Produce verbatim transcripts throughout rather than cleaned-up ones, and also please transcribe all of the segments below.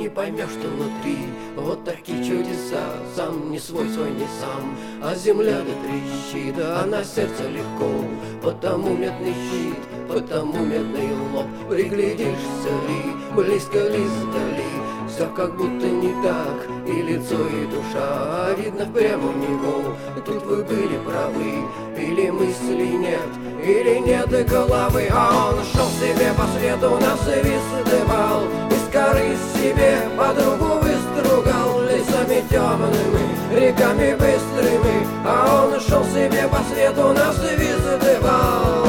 не поймешь, что внутри вот такие чудеса. Сам не свой, свой не сам, а земля да трещит, а на сердце легко. Потому медный щит, потому медный лоб. Приглядишься ли, близко ли сдали, все как будто не так, и лицо, и душа видно прямо у него. Тут вы были правы, или мысли нет, или нет и головы. А он шел себе по свету, на свист дымал, из коры себе подругу выстругал. Лесами темными, реками быстрыми, а он шел себе по свету, на свист дымал.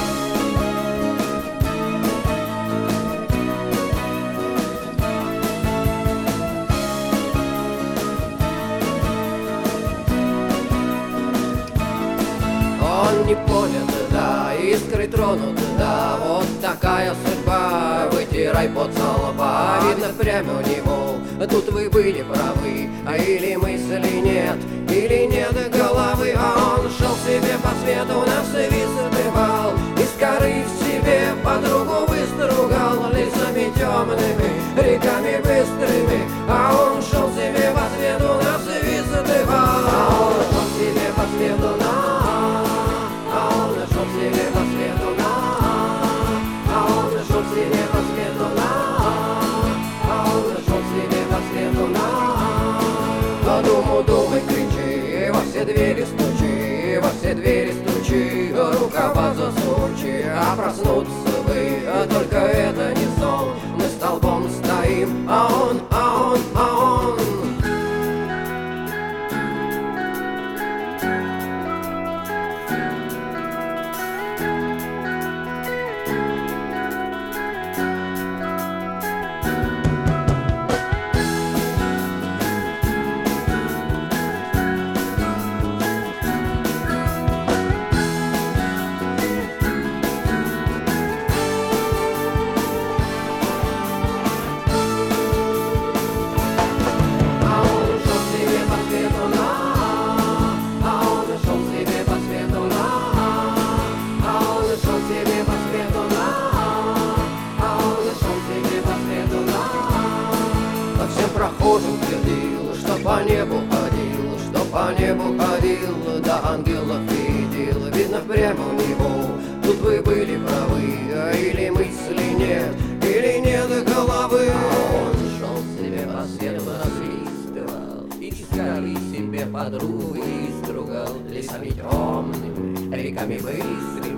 Он не понят, да, искры тронут, да, вот такая судьба, вытирай пот со лба. Видно прямо у него, тут вы были правы, а или мысли нет, или нет головы. А он шел себе по свету, на свист дымал, из коры в себе подругу выстругал. Лесами темными, реками быстрыми, а он шел себе по свету, на свист дымал. А он шел себе по свету, на Думу, думай, кричи, во все двери стучи, во все двери стучи, рукава засучи. А проснуться вы, только это не сон, мы столбом стоим, а он, а он, а он. Прохожим твердил, что по небу ходил, что по небу ходил, до ангелов видел. Видно прямо у него, тут вы были правы, а или мысли нет, или нет головы. А он шел себе по свету, насвистывал, из коры себе подругу и стругал. Лесами темными, реками быстрыми,